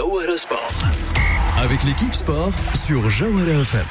Jawahara Sport. Avec l'équipe sport sur Jawahara FM.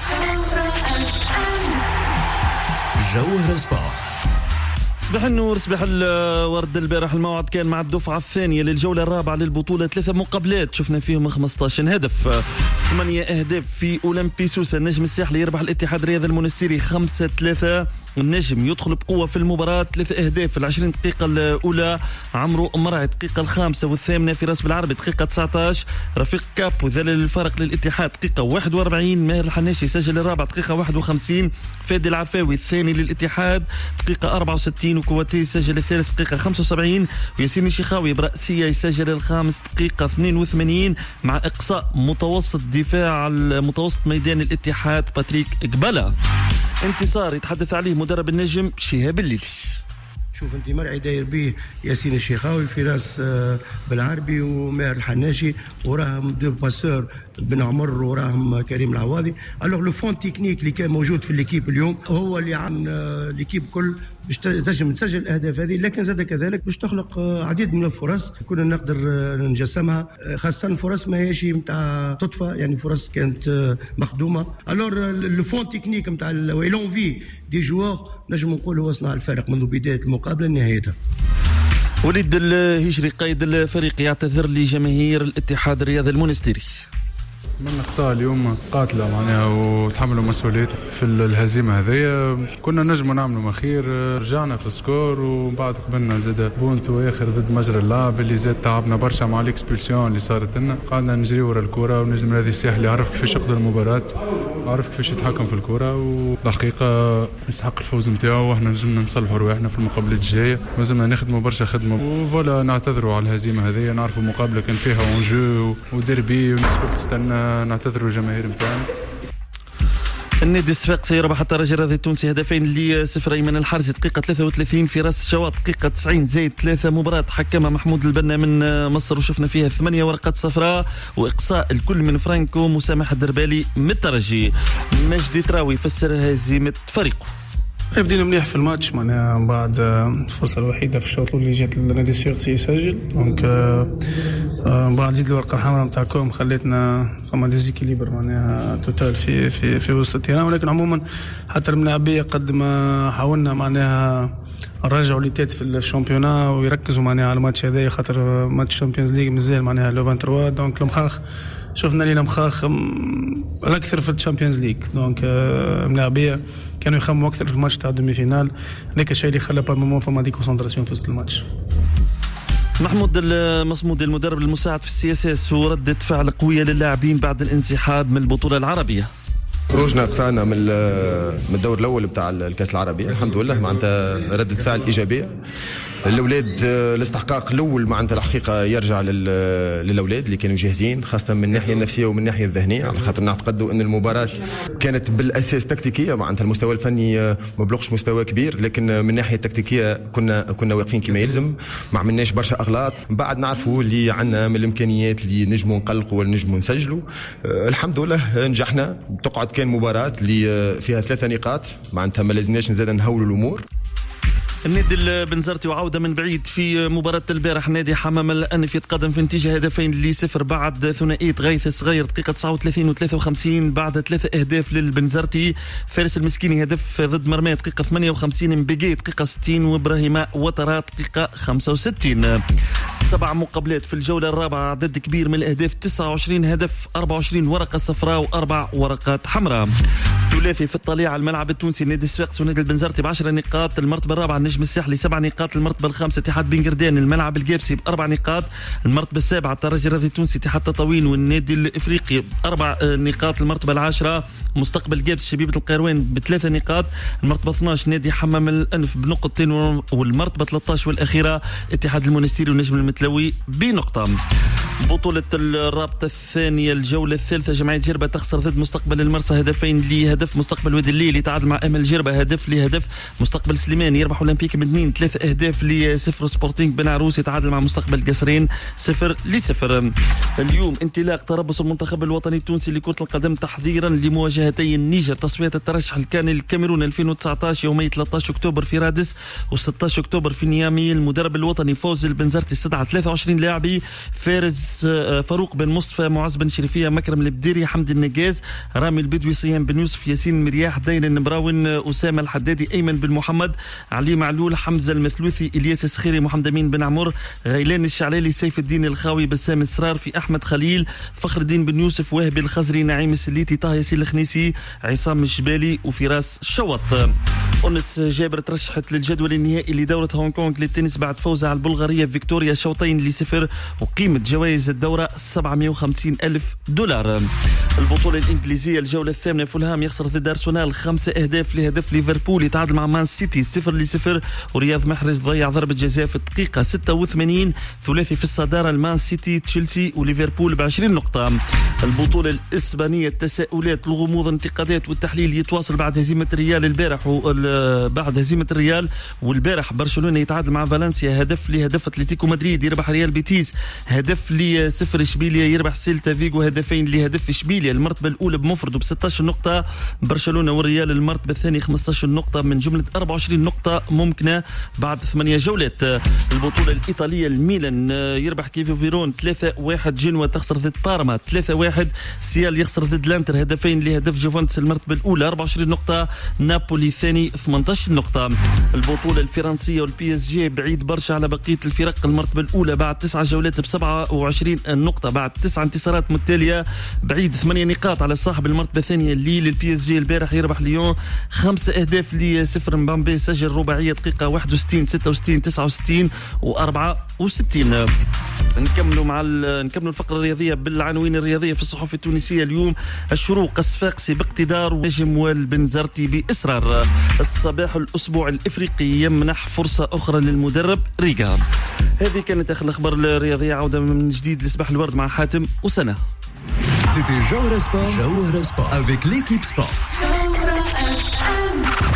Jawahara Sport. صباح النور، صباح الورد. البارح الموعد كان مع الدفعة الثانية للجولة الرابعة للبطولة، 3 مقابلات شفنا فيهم 15 هدف، 8 أهداف في أولمبي سوسة. النجم الساحلي يربح الاتحاد الرياضي المونستيري 5-3. النجم يدخل بقوة في المباراة، 3 أهداف في 20 دقيقة الأولى. عمرو مرعي دقيقة 5 والثامنة، فراس بالعربي دقيقة 19. رفيق كابو ذلل الفرق للاتحاد دقيقة 41. ماهر الحناشي سجل الرابع دقيقة 51. فادي العرفاوي الثاني للاتحاد دقيقة 64. وكواتي يسجل الثالث دقيقة 75. وياسين الشيخاوي برأسية يسجل الخامس دقيقة 82 مع إقصاء متوسط دفاع متوسط ميدان الاتحاد باتريك قبالة. انتصار يتحدث عليه مدرب النجم شهاب الليلي. شوف انت مرعي داير به ياسين الشيخاوي، فراس بالعربي وماهر الحناشي، وراهم دو باسور بن عمر، وراهم كريم العواضي. الوغ لو فون تكنيك اللي كان موجود في ليكيب اليوم هو اللي عن ليكيب كل باش تنجم تسجل الاهداف هذه، لكن زاد كذلك باش تخلق عديد من الفرص كنا نقدر نجسمها، خاصه فرص ما هيش نتاع صدفه، يعني فرص كانت مخدومه. الوغ لو فون تكنيك نتاع لونفي دي جوار نجم نقول هو صنع الفارق منذ بدايه المقابله لنهايتها. وليد الهجري قائد الفريق يعتذر لجماهير الاتحاد الرياضي المونستيري. من اخطاء اليوم قاتله معناها وتحملوا مسؤوليته في الهزيمه هذه. كنا نجموا نعملوا ما خير، رجعنا في السكور وبعد قبلنا زاد بونت واخر ضد مجرى اللعب اللي زاد تعبنا برشا مع الاكسبلسيون اللي صارت لنا. قعدنا نجري ورا الكره، ونجم هذه الساحلي عرف كيفاش يقدر المباراه، عرف كيفاش يتحكم في الكره، والحقيقه يستحق الفوز نتاعو. واحنا نجمنا نصلحوا رواحنا في المقابلات الجايه، لازمنا نخدموا برشا خدمه. وفوالا نعتذروا على الهزيمه هذه، نعرفوا المقابله كان فيها اونجو وديربي والناس الكل تستنى، نعتذروا الجماهير نتاعنا. النادي الصفاقسي يربح الترجي الرياضي التونسي هدفين ل0. ايمن الحرزي دقيقه 33، فراس الشواط دقيقه 90 زائد 3. مباراه حكمها محمود البنا من مصر، وشفنا فيها 8 ورقات صفراء واقصاء الكل من فرانكو مسامح الدربالي من الترجي. مجدي تراوي فسر هزيمه فريقه. بدينا مليح في الماتش، معناها بعد الفرصه الوحيده في الشوط الاول اللي جات للنادي الصفاقسي يسجل، دونك بعد زيد الورقه الحمراء نتاعكم خليتنا فما ديزيكيليبر معناها توتال في وسط التيران. ولكن عموما حتى الملاعبيه قد ما حاولنا معناها نرجعوا ليتات في الشامبيونا ويركزوا معناها على الماتش هذا، خاطر ماتش الشامبيونز ليغ مازال معناها لو 23. دونك المخاخ شفنا لينا مخاخ الاكثر في الشامبيونز ليغ، دونك الملاعبيه كانوا يخموا اكثر في الماتش تاع الدومي فينال. هذاك الشيء اللي خلى بار مومون فما دي كونسنتراسيون في وسط الماتش. محمود المصمودي المدرب المساعد في السياسات، وردة فعل قوية للاعبين بعد الانسحاب من البطولة العربية. خروجنا قصانا من الدور الاول بتاع الكاس العربي، الحمد لله معناتها ردة فعل ايجابيه. الاولاد الاستحقاق الاول معناتها الحقيقه يرجع للاولاد اللي كانوا جاهزين، خاصه من الناحيه النفسيه ومن الناحيه الذهنيه، على خاطر نعتقدوا ان المباراه كانت بالاساس تكتيكيه، معناتها المستوى الفني ما بلغش مستوى كبير، لكن من الناحيه التكتيكيه كنا واقفين كما يلزم، ما عملناش برشا اغلاط. بعد نعرفوا اللي عندنا من الامكانيات اللي نجموا نقلقوا ولا نجموا نسجلوا. الحمد لله نجحنا. تقعد كان مباراه اللي فيها 3 نقاط، معناتها ما لازمناش نزيد نهولوا الامور. النادي البنزرتي وعودة من بعيد في مباراة البارح. نادي حمام الأنف يتقدم في نتيجة 2-0 بعد ثنائية غيث صغير دقيقة 39 و53 بعد 3 أهداف للبنزرتي. فارس المسكيني هدف ضد مرمى دقيقة 58، مبيجي دقيقة 60 وإبراهيم وترات دقيقة 65. 7 مقابلات في الجولة الرابعة، عدد كبير من الأهداف، 29 هدف، 24 ورقة صفراء و4 ورقات حمراء. ثلاثي في الطليعة الملعب التونسي، نادي الصفاقسي ونادي البنزرتي ب10 نقاط. المرتبة الرابعة النجم الساحلي 7 نقاط. المرتبة الخامسة اتحاد بن قردان الملعب القابسي ب4 نقاط. المرتبة السابعة الترجي الرياضي التونسي اتحاد تطاوين والنادي الافريقي ب4 نقاط. المرتبة العاشرة مستقبل القابس شبيبة القيروان ب3 نقاط. المرتبة 12 نادي حمام الأنف بنقطتين، والمرتبة 13 والأخيرة اتحاد المونستيري والنجم المتلوي بنقطة. بطولة الرابطة الثانية الجولة الثالثة، جمعية جربة تخسر ضد مستقبل المرسى هدفين لهدف. مستقبل وادي الليل يتعادل مع أمل جربة هدف لهدف. مستقبل سليمان يربح أولمبيك ب2 3 أهداف ل0. سبورتينغ بن عروس يتعادل مع مستقبل قصرين 0-0. اليوم انطلاق تربص المنتخب الوطني التونسي لكرة القدم تحضيرا لمواجهتي النيجر، تصفية الترشح الكاميرون 2019 يومي 13 أكتوبر في رادس و16 أكتوبر في نيامي. المدرب الوطني فوز البنزرتي استدعى 23 لاعبي. فارس تونس فاروق بن مصطفى، معز بن شريفية، مكرم البديري، حمد النجاز، رامي البدوي، صيام بن يوسف، ياسين المرياح، دين النبراون، أسامة الحدادي، أيمن بن محمد، علي معلول، حمزة المثلوثي، إلياس السخيري، محمد أمين بن عمر، غيلان الشعلالي، سيف الدين الخاوي، بسام السرار، في أحمد خليل، فخر الدين بن يوسف، وهبي الخزري، نعيم السليتي، طه ياسين الخنيسي، عصام الشبالي، وفراس الشوط. أنس جابر ترشحت للجدول النهائي لدورة هونغ كونغ للتنس بعد فوزها على البلغارية فيكتوريا شوطين ل0، وقيمة جوائز الدورة $750,000. البطولة الإنجليزية الجولة الثامنة، فولهام يخسر ضد أرسنال 5 أهداف لهدف، ليفربول يتعادل مع مان سيتي 0-0، ورياض محرز ضيع ضربة جزاء في الدقيقة 86. ثلاثي في الصدارة المان سيتي، تشيلسي وليفربول ب20 نقطة. البطولة الإسبانية، التساؤلات، الغموض، الانتقادات والتحليل يتواصل بعد هزيمة الريال والبارح برشلونة يتعادل مع فالنسيا هدف لهدف، اتلتيكو مدريد يربح ريال بيتيس هدف ل0، اشبيليا يربح سيلتا فيغو هدفين لهدف، اشبيليا المرتبة الأولى بمفرده ب16 نقطة، برشلونة والريال المرتبة الثانية 15 نقطة من جملة 24 نقطة ممكنة بعد 8 جولات. البطولة الإيطالية، الميلان يربح كيفو فيرون 3-1، جنوة تخسر ضد بارما 3-1، سيال يخسر ضد لانتر هدفين لهدف، جوفنتس المرتبة الأولى 24 نقطة، نابولي الثاني 18 نقطة. البطولة الفرنسية، والبي اس جي بعيد برشا على بقية الفرق، المرتبة الأولى بعد 9 جولات ب27 نقطة بعد 9 انتصارات متتالية، بعيد 8 نقاط على صاحب المرتبة الثانية اللي للبي اس جي. البارح يربح ليون 5 أهداف ل0، مبامبي سجل رباعية دقيقة 61 66 69 و64. نكملوا الفقرة الرياضية بالعناوين الرياضية في الصحف التونسية اليوم. الشروق، الصفاقسي باقتدار، ونجم والبنزرتي بإصرار. الصباح، الأسبوع الإفريقي يمنح فرصة أخرى للمدرب ريغا. هذه كانت آخر الأخبار الرياضية. عودة من جديد لصباح الورد مع حاتم وسنة. C'était Jawhara Sport avec l'équipe sport.